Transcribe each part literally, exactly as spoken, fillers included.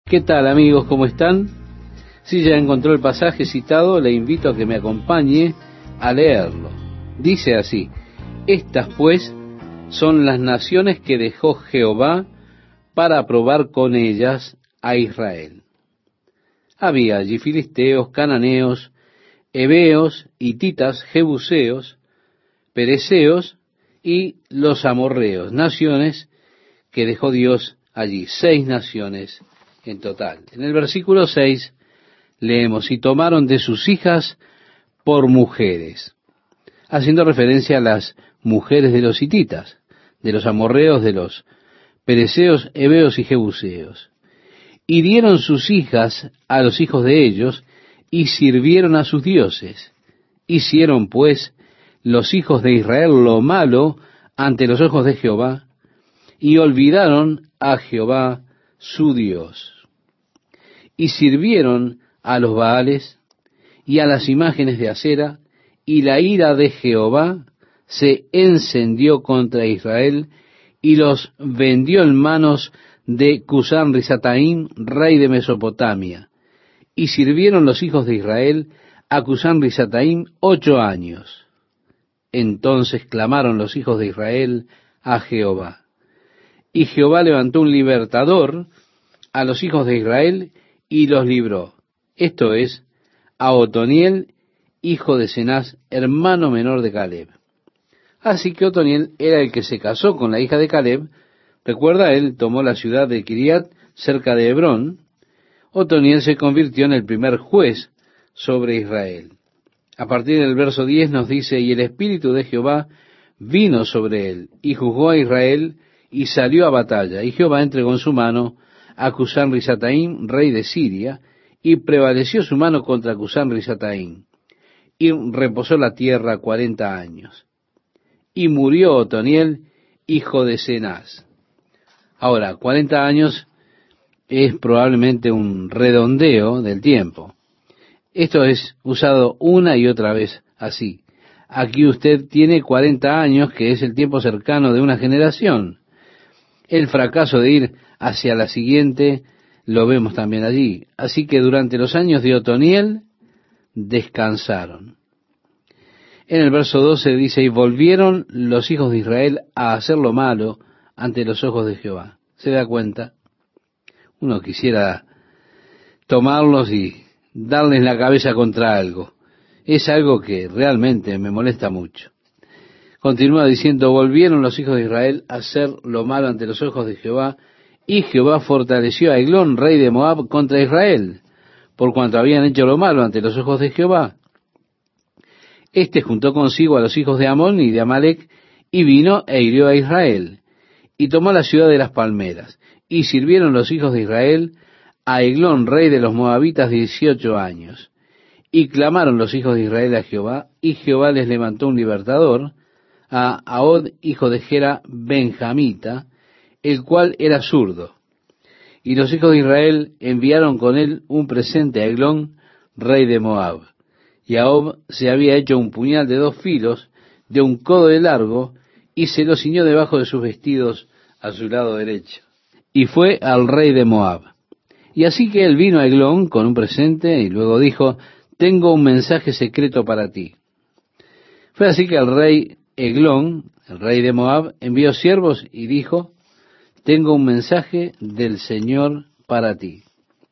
¿Qué tal, amigos? ¿Cómo están? Si ya encontró el pasaje citado, le invito a que me acompañe a leerlo. Dice así: estas pues son las naciones que dejó Jehová para probar con ellas a Israel. Había allí filisteos, cananeos, heveos, hititas, jebuseos, perezeos y los amorreos, naciones que dejó Dios allí, seis naciones en total. En el versículo seis leemos: y tomaron de sus hijas por mujeres, haciendo referencia a las mujeres de los hititas, de los amorreos, de los perezeos, heveos y jebuseos. Y dieron sus hijas a los hijos de ellos, y sirvieron a sus dioses. Hicieron pues los hijos de Israel lo malo ante los ojos de Jehová, y olvidaron a Jehová su Dios. Y sirvieron a los Baales y a las imágenes de acera, y la ira de Jehová se encendió contra Israel, y los vendió en manos de Cusán Risataim, rey de Mesopotamia. Y sirvieron los hijos de Israel a Cusán Risataim ocho años. Entonces clamaron los hijos de Israel a Jehová. Y Jehová levantó un libertador a los hijos de Israel y los libró. Esto es, a Otoniel, hijo de Cenaz, hermano menor de Caleb. Así que Otoniel era el que se casó con la hija de Caleb. Recuerda, él tomó la ciudad de Kiriat, cerca de Hebrón. Otoniel se convirtió en el primer juez sobre Israel. A partir del verso diez nos dice: y el Espíritu de Jehová vino sobre él, y juzgó a Israel, y salió a batalla. Y Jehová entregó en su mano a Cusán Risataim, rey de Siria, y prevaleció su mano contra Cusán Risataim, y reposó la tierra cuarenta años. Y murió Otoniel, hijo de Cenaz. Ahora, cuarenta años es probablemente un redondeo del tiempo. Esto es usado una y otra vez así. Aquí usted tiene cuarenta años, que es el tiempo cercano de una generación. El fracaso de ir hacia la siguiente lo vemos también allí. Así que durante los años de Otoniel descansaron. En el verso doce dice: y volvieron los hijos de Israel a hacer lo malo ante los ojos de Jehová. ¿Se da cuenta? Uno quisiera tomarlos y darles la cabeza contra algo. Es algo que realmente me molesta mucho. Continúa diciendo: volvieron los hijos de Israel a hacer lo malo ante los ojos de Jehová, y Jehová fortaleció a Eglón, rey de Moab, contra Israel, por cuanto habían hecho lo malo ante los ojos de Jehová. Este juntó consigo a los hijos de Amón y de Amalec, y vino e hirió a Israel, y tomó la ciudad de las palmeras. Y sirvieron los hijos de Israel a Eglón, rey de los moabitas, dieciocho años. Y clamaron los hijos de Israel a Jehová, y Jehová les levantó un libertador, a Ahod, hijo de Gera, benjamita, el cual era zurdo. Y los hijos de Israel enviaron con él un presente a Eglón, rey de Moab. Y Ahod se había hecho un puñal de dos filos, de un codo de largo, y se lo ciñó debajo de sus vestidos a su lado derecho. Y fue al rey de Moab. Y así que él vino a Eglón con un presente, y luego dijo: tengo un mensaje secreto para ti. Fue así que el rey Eglón, el rey de Moab, envió siervos y dijo: tengo un mensaje del Señor para ti.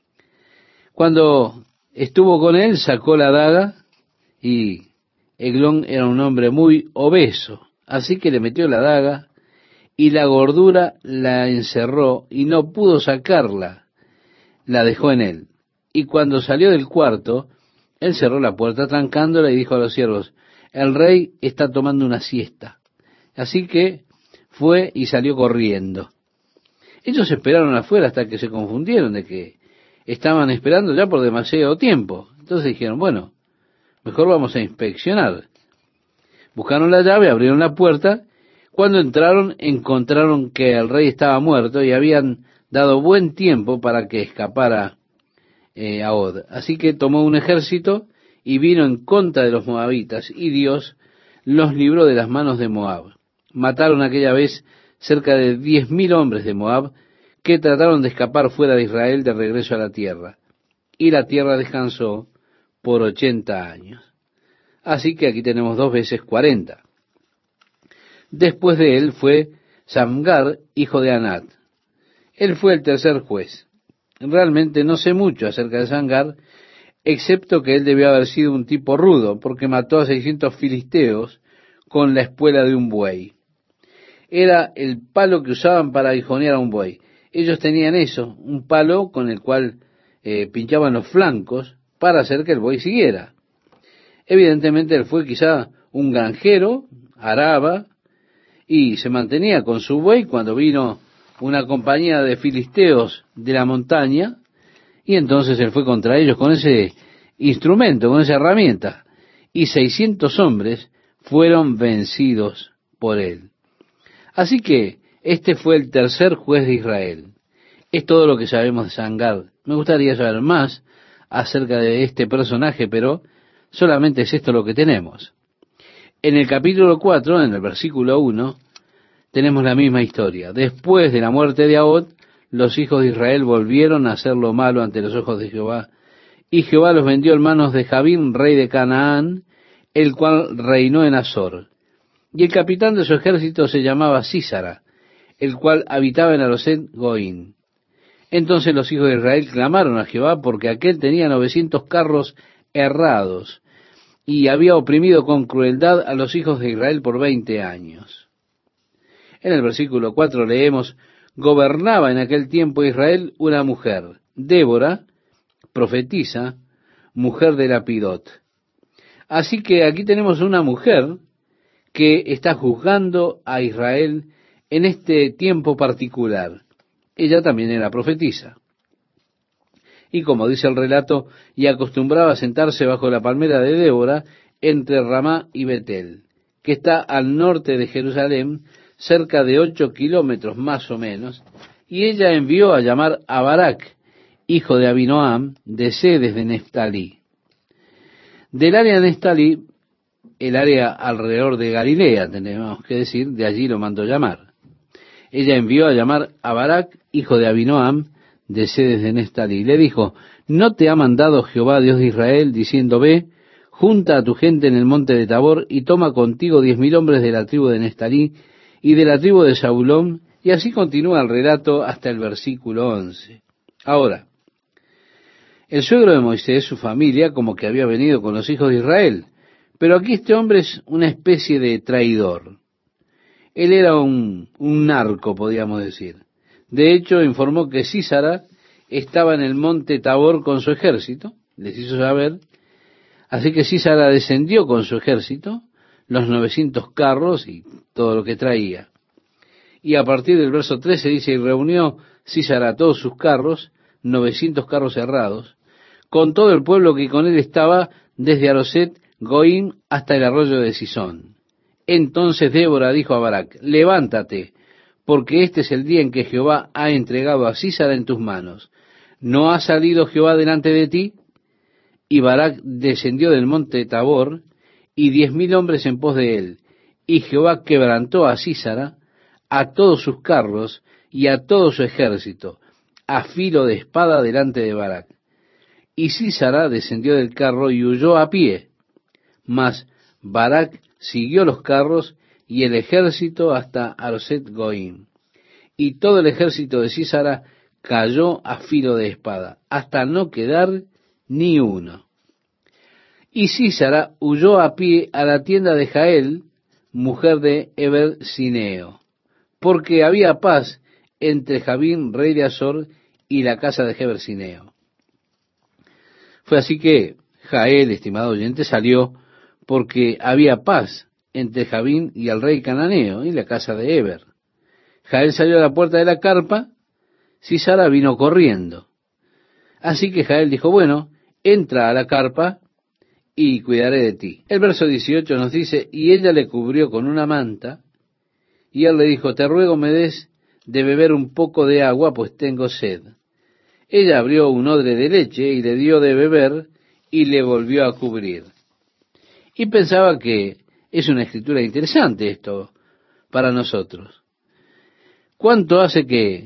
Cuando estuvo con él, sacó la daga, y Eglón era un hombre muy obeso, así que le metió la daga, y la gordura la encerró, y no pudo sacarla, la dejó en él. Y cuando salió del cuarto, él cerró la puerta trancándola y dijo a los siervos: el rey está tomando una siesta. Así que fue y salió corriendo. Ellos esperaron afuera hasta que se confundieron de que estaban esperando ya por demasiado tiempo. Entonces dijeron: bueno, mejor vamos a inspeccionar. Buscaron la llave, abrieron la puerta. Cuando entraron, encontraron que el rey estaba muerto y habían dado buen tiempo para que escapara eh, Ahod. Así que tomó un ejército y vino en contra de los moabitas, y Dios los libró de las manos de Moab. Mataron aquella vez cerca de diez mil hombres de Moab, que trataron de escapar fuera de Israel de regreso a la tierra. Y la tierra descansó por ochenta años. Así que aquí tenemos dos veces cuarenta. Después de él fue Samgar, hijo de Anat. Él fue el tercer juez. Realmente no sé mucho acerca de Samgar, excepto que él debió haber sido un tipo rudo, porque mató a seiscientos filisteos con la espuela de un buey. Era el palo que usaban para aguijonear a un buey. Ellos tenían eso, un palo con el cual eh, pinchaban los flancos para hacer que el buey siguiera. Evidentemente él fue quizá un granjero, araba, y se mantenía con su buey cuando vino una compañía de filisteos de la montaña, y entonces él fue contra ellos con ese instrumento, con esa herramienta, y seiscientos hombres fueron vencidos por él. Así que este fue el tercer juez de Israel. Es todo lo que sabemos de Samgar. Me gustaría saber más acerca de este personaje, pero solamente es esto lo que tenemos. En el capítulo cuatro, en el versículo uno, tenemos la misma historia. Después de la muerte de Ahod, los hijos de Israel volvieron a hacer lo malo ante los ojos de Jehová, y Jehová los vendió en manos de Jabín, rey de Canaán, el cual reinó en Azor. Y el capitán de su ejército se llamaba Sísara, el cual habitaba en Aroset Goín. Entonces los hijos de Israel clamaron a Jehová, porque aquél tenía novecientos carros errados, y había oprimido con crueldad a los hijos de Israel por veinte años. En el versículo cuatro leemos: gobernaba en aquel tiempo Israel una mujer, Débora, profetisa, mujer de Lapidot. Así que aquí tenemos una mujer que está juzgando a Israel en este tiempo particular. Ella también era profetisa. Y como dice el relato, y acostumbraba a sentarse bajo la palmera de Débora entre Ramá y Betel, que está al norte de Jerusalén, cerca de ocho kilómetros más o menos, y ella envió a llamar a Barak, hijo de Abinoam, de Sedes de Neftalí. Del área de Neftalí, el área alrededor de Galilea, tenemos que decir, de allí lo mandó llamar. Ella envió a llamar a Barak, hijo de Abinoam, de Sedes de Neftalí. Le dijo: ¿no te ha mandado Jehová, Dios de Israel, diciendo: ve, junta a tu gente en el monte de Tabor, y toma contigo diez mil hombres de la tribu de Neftalí y de la tribu de Zabulón? Y así continúa el relato hasta el versículo once. Ahora, el suegro de Moisés, su familia, como que había venido con los hijos de Israel, pero aquí este hombre es una especie de traidor. Él era un, un narco, podríamos decir. De hecho, informó que Sísara estaba en el monte Tabor con su ejército, les hizo saber. Así que Sísara descendió con su ejército, los novecientos carros y todo lo que traía. Y a partir del verso trece dice: y reunió Sísara todos sus carros, novecientos carros cerrados, con todo el pueblo que con él estaba, desde Aroset Goín hasta el arroyo de Sisón. Entonces Débora dijo a Barak: levántate, porque este es el día en que Jehová ha entregado a Sísara en tus manos. ¿No ha salido Jehová delante de ti? Y Barak descendió del monte Tabor, y diez mil hombres en pos de él. Y Jehová quebrantó a Sísara, a todos sus carros, y a todo su ejército, a filo de espada delante de Barak. Y Sísara descendió del carro y huyó a pie. Mas Barak siguió los carros y el ejército hasta Aroset Goín. Y todo el ejército de Sísara cayó a filo de espada, hasta no quedar ni uno. Y Sísara huyó a pie a la tienda de Jael, mujer de Eber-Sineo, porque había paz entre Jabín, rey de Azor, y la casa de Eber-Sineo. Fue así que Jael, estimado oyente, salió porque había paz entre Jabín y el rey cananeo y la casa de Eber. Jael salió a la puerta de la carpa, Sísara vino corriendo. Así que Jael dijo: bueno, entra a la carpa y cuidaré de ti. El verso dieciocho nos dice: y ella le cubrió con una manta, y él le dijo: te ruego me des de beber un poco de agua, pues tengo sed. Ella abrió un odre de leche y le dio de beber, y le volvió a cubrir. Y pensaba que es una escritura interesante esto para nosotros. ¿Cuánto hace que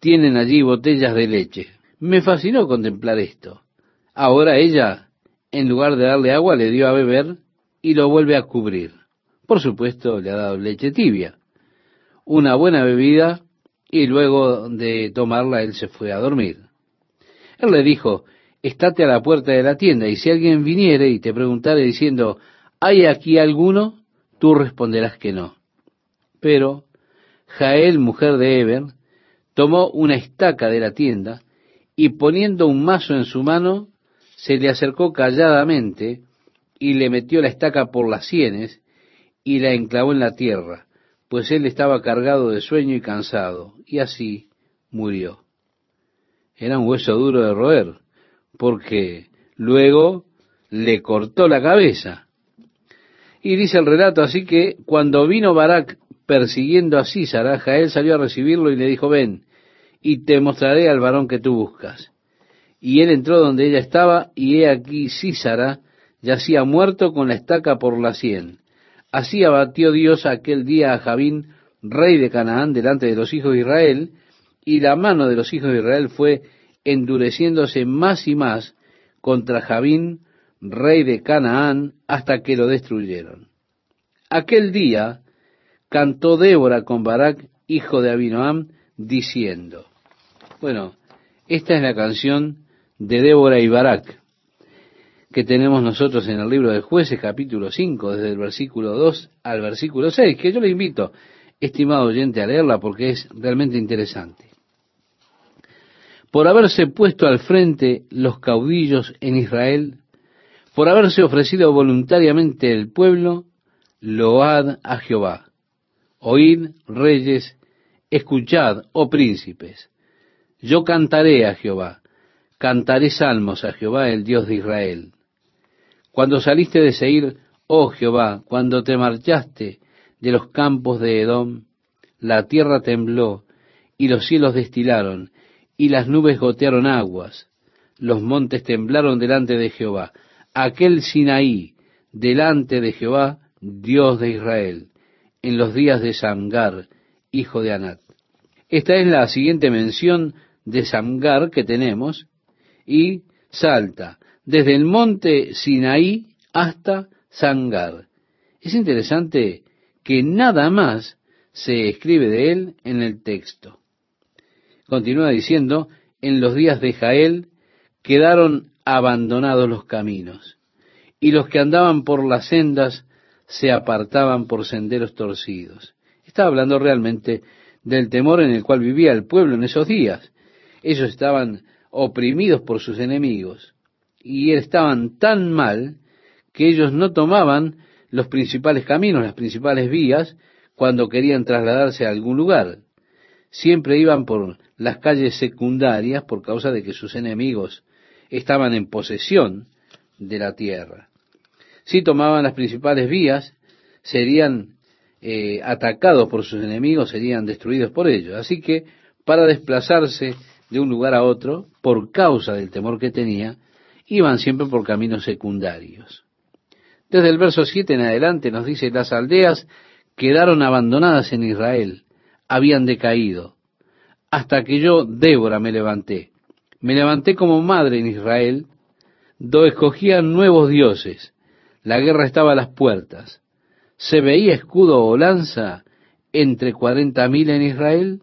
tienen allí botellas de leche. Me fascinó contemplar esto. Ahora ella, en lugar de darle agua, le dio a beber y lo vuelve a cubrir. Por supuesto, le ha dado leche tibia, una buena bebida, y luego de tomarla él se fue a dormir. Él le dijo, estate a la puerta de la tienda, y si alguien viniere y te preguntare diciendo, ¿hay aquí alguno? Tú responderás que no. Pero Jael, mujer de Heber, tomó una estaca de la tienda, y poniendo un mazo en su mano, se le acercó calladamente, y le metió la estaca por las sienes, y la enclavó en la tierra, pues él estaba cargado de sueño y cansado, y así murió. Era un hueso duro de roer, porque luego le cortó la cabeza. Y dice el relato así que cuando vino Barak persiguiendo a Sísara, Jael salió a recibirlo y le dijo, ven, y te mostraré al varón que tú buscas. Y él entró donde ella estaba, y he aquí Sísara yacía muerto con la estaca por la sien. Así abatió Dios aquel día a Jabín, rey de Canaán, delante de los hijos de Israel, y la mano de los hijos de Israel fue endureciéndose más y más contra Jabín, rey de Canaán, hasta que lo destruyeron. Aquel día cantó Débora con Barak, hijo de Abinoam, diciendo, bueno, esta es la canción de Débora y Barak, que tenemos nosotros en el libro de Jueces, capítulo cinco, desde el versículo dos al versículo seis, que yo le invito, estimado oyente, a leerla porque es realmente interesante. Por haberse puesto al frente los caudillos en Israel, por haberse ofrecido voluntariamente el pueblo, load a Jehová. Oíd, reyes, escuchad, oh príncipes. Yo cantaré a Jehová, cantaré salmos a Jehová, el Dios de Israel. Cuando saliste de Seir, oh Jehová, cuando te marchaste de los campos de Edom, la tierra tembló, y los cielos destilaron, y las nubes gotearon aguas. Los montes temblaron delante de Jehová. Aquel Sinaí, delante de Jehová, Dios de Israel, en los días de Samgar, hijo de Anat. Esta es la siguiente mención de Samgar que tenemos, y salta desde el monte Sinaí hasta Samgar. Es interesante que nada más se escribe de él en el texto. Continúa diciendo, en los días de Jael quedaron abandonados los caminos, y los que andaban por las sendas se apartaban por senderos torcidos. Está hablando realmente del temor en el cual vivía el pueblo en esos días. Ellos estaban oprimidos por sus enemigos, y estaban tan mal que ellos no tomaban los principales caminos, las principales vías, cuando querían trasladarse a algún lugar. Siempre iban por las calles secundarias por causa de que sus enemigos estaban en posesión de la tierra. Si tomaban las principales vías, serían eh, atacados por sus enemigos, serían destruidos por ellos. Así que para desplazarse de un lugar a otro, por causa del temor que tenía, iban siempre por caminos secundarios. Desde el verso siete en adelante nos dice, las aldeas quedaron abandonadas en Israel, habían decaído, hasta que yo, Débora, me levanté. Me levanté como madre en Israel, do escogían nuevos dioses. La guerra estaba a las puertas. ¿Se veía escudo o lanza entre cuarenta mil en Israel?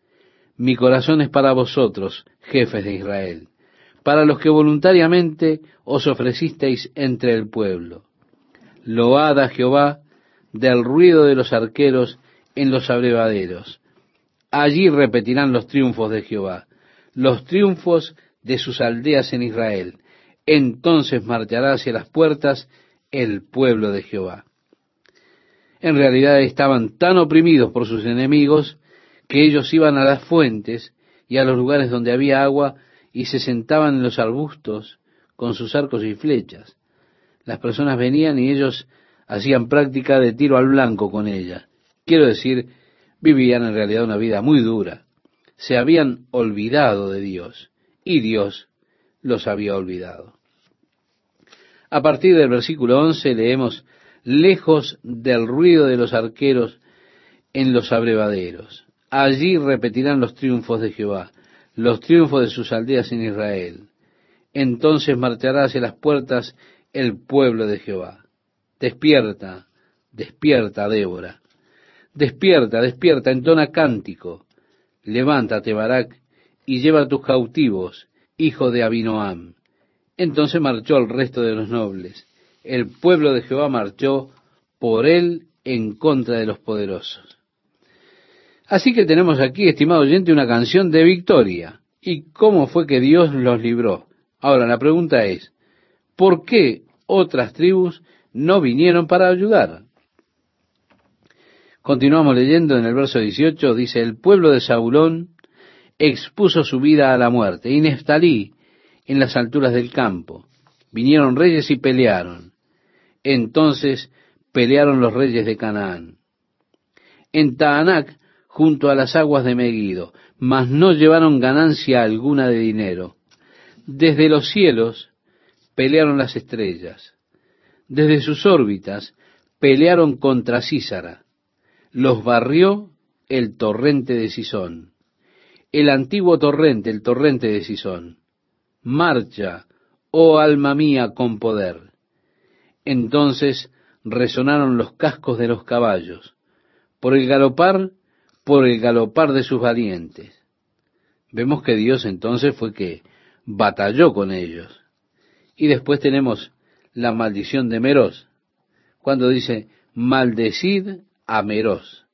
Mi corazón es para vosotros, jefes de Israel, para los que voluntariamente os ofrecisteis entre el pueblo. Load a Jehová del ruido de los arqueros en los abrevaderos. Allí repetirán los triunfos de Jehová, los triunfos de sus aldeas en Israel. Entonces marchará hacia las puertas el pueblo de Jehová. En realidad estaban tan oprimidos por sus enemigos que ellos iban a las fuentes y a los lugares donde había agua y se sentaban en los arbustos con sus arcos y flechas. Las personas venían y ellos hacían práctica de tiro al blanco con ellas. Quiero decir, vivían en realidad una vida muy dura. Se habían olvidado de Dios y Dios los había olvidado. A partir del versículo once leemos, lejos del ruido de los arqueros en los abrevaderos. Allí repetirán los triunfos de Jehová, los triunfos de sus aldeas en Israel. Entonces marchará hacia las puertas el pueblo de Jehová. Despierta, despierta, Débora. Despierta, despierta, entona cántico. Levántate, Barak, y lleva a tus cautivos, hijo de Abinoam. Entonces marchó el resto de los nobles. El pueblo de Jehová marchó por él en contra de los poderosos. Así que tenemos aquí, estimado oyente, una canción de victoria. ¿Y cómo fue que Dios los libró? Ahora, la pregunta es, ¿por qué otras tribus no vinieron para ayudar? Continuamos leyendo en el verso dieciocho, dice, el pueblo de Zabulón expuso su vida a la muerte, y Neftalí en las alturas del campo. Vinieron reyes y pelearon. Entonces pelearon los reyes de Canaán. En Taanac, junto a las aguas de Megiddo, mas no llevaron ganancia alguna de dinero. Desde los cielos pelearon las estrellas. Desde sus órbitas pelearon contra Sísara. Los barrió el torrente de Sisón. El antiguo torrente, el torrente de Sisón. Marcha, oh alma mía, con poder. Entonces resonaron los cascos de los caballos, por el galopar, por el galopar de sus valientes. Vemos que Dios entonces fue que batalló con ellos. Y después tenemos la maldición de Meroz, cuando dice, maldecid a Meroz.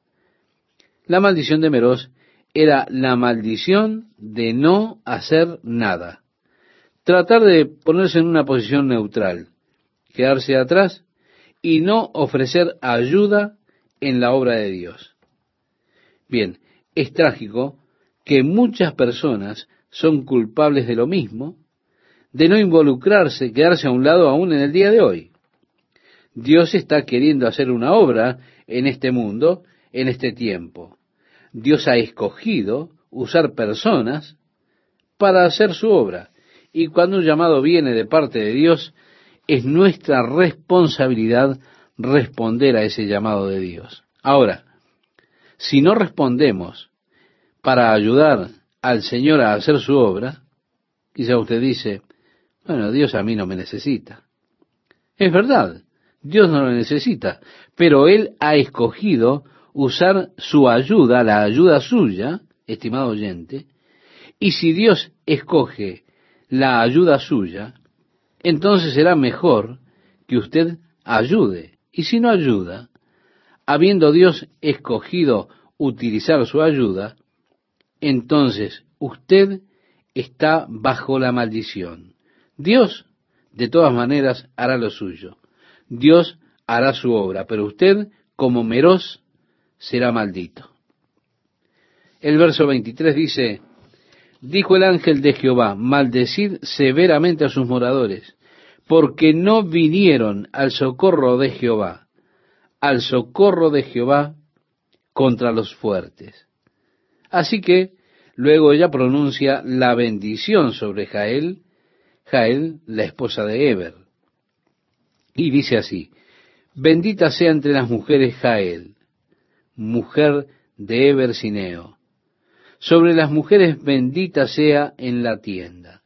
La maldición de Meroz era la maldición de no hacer nada. Tratar de ponerse en una posición neutral, quedarse atrás y no ofrecer ayuda en la obra de Dios. Bien, es trágico que muchas personas son culpables de lo mismo, de no involucrarse, quedarse a un lado aún en el día de hoy. Dios está queriendo hacer una obra en este mundo, en este tiempo. Dios ha escogido usar personas para hacer su obra. Y cuando un llamado viene de parte de Dios, es nuestra responsabilidad responder a ese llamado de Dios. Ahora, si no respondemos para ayudar al Señor a hacer su obra, quizá usted dice, bueno, Dios a mí no me necesita. Es verdad, Dios no lo necesita, pero Él ha escogido usar su ayuda, la ayuda suya, estimado oyente, y si Dios escoge la ayuda suya, entonces será mejor que usted ayude. Y si no ayuda, habiendo Dios escogido utilizar su ayuda, entonces usted está bajo la maldición. Dios, de todas maneras, hará lo suyo. Dios hará su obra, pero usted, como Meroz, será maldito. El verso veintitrés dice, dijo el ángel de Jehová, maldecid severamente a sus moradores, porque no vinieron al socorro de Jehová, al socorro de Jehová contra los fuertes. Así que luego ella pronuncia la bendición sobre Jael, Jael, la esposa de Heber. Y dice así, bendita sea entre las mujeres Jael, mujer de Heber Sineo. Sobre las mujeres bendita sea en la tienda.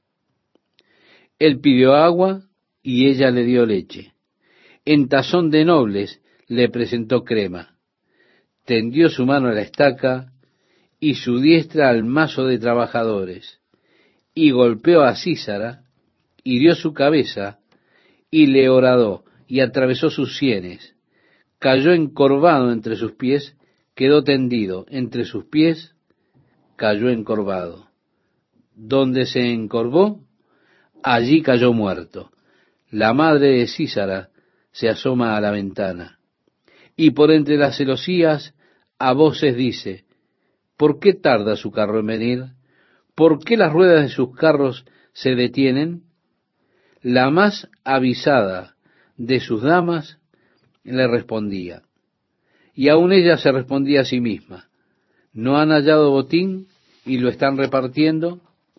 Él pidió agua y ella le dio leche. En tazón de nobles le presentó crema. Tendió su mano a la estaca y su diestra al mazo de trabajadores. Y golpeó a Sísara, hirió su cabeza y le horadó y atravesó sus sienes. Cayó encorvado entre sus pies, quedó tendido entre sus pies, cayó encorvado. Donde se encorvó, allí cayó muerto. La madre de Sísara se asoma a la ventana, y por entre las celosías a voces dice, ¿por qué tarda su carro en venir? ¿Por qué las ruedas de sus carros se detienen? La más avisada de sus damas le respondía, y aun ella se respondía a sí misma, ¿no han hallado botín y lo están repartiendo?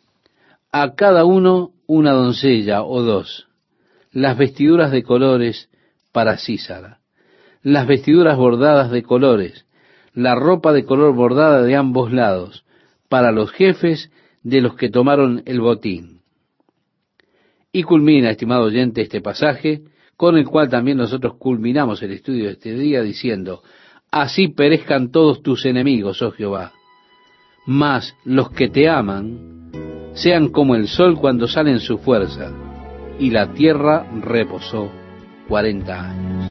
A cada uno una doncella o dos, las vestiduras de colores para Sísara, las vestiduras bordadas de colores, la ropa de color bordada de ambos lados, para los jefes de los que tomaron el botín. Y culmina, estimado oyente, este pasaje, con el cual también nosotros culminamos el estudio de este día, diciendo: así perezcan todos tus enemigos, oh Jehová, mas los que te aman sean como el sol cuando sale en su fuerza. Y la tierra reposó cuarenta años.